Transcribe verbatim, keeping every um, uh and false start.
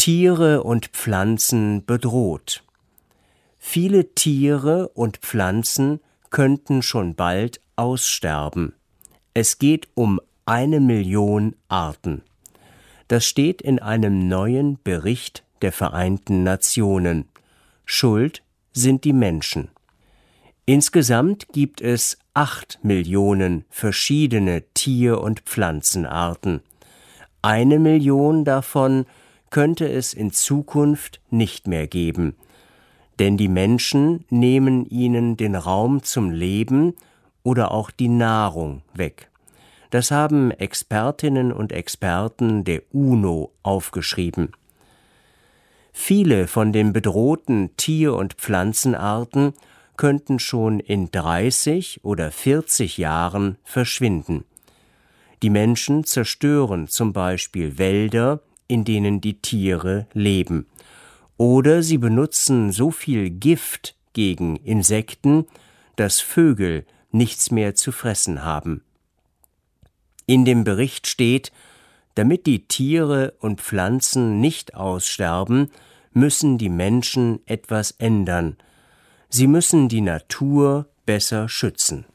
Tiere und Pflanzen bedroht. Viele Tiere und Pflanzen könnten schon bald aussterben. Es geht um eine Million Arten. Das steht in einem neuen Bericht der Vereinten Nationen. Schuld sind die Menschen. Insgesamt gibt es acht Millionen verschiedene Tier- und Pflanzenarten. Eine Million davon könnte es in Zukunft nicht mehr geben, denn die Menschen nehmen ihnen den Raum zum Leben oder auch die Nahrung weg. Das haben Expertinnen und Experten der UNO aufgeschrieben. Viele von den bedrohten Tier- und Pflanzenarten könnten schon in dreißig oder vierzig Jahren verschwinden. Die Menschen zerstören zum Beispiel Wälder, in denen die Tiere leben. Oder sie benutzen so viel Gift gegen Insekten, dass Vögel nichts mehr zu fressen haben. In dem Bericht steht, damit die Tiere und Pflanzen nicht aussterben, müssen die Menschen etwas ändern. Sie müssen die Natur besser schützen.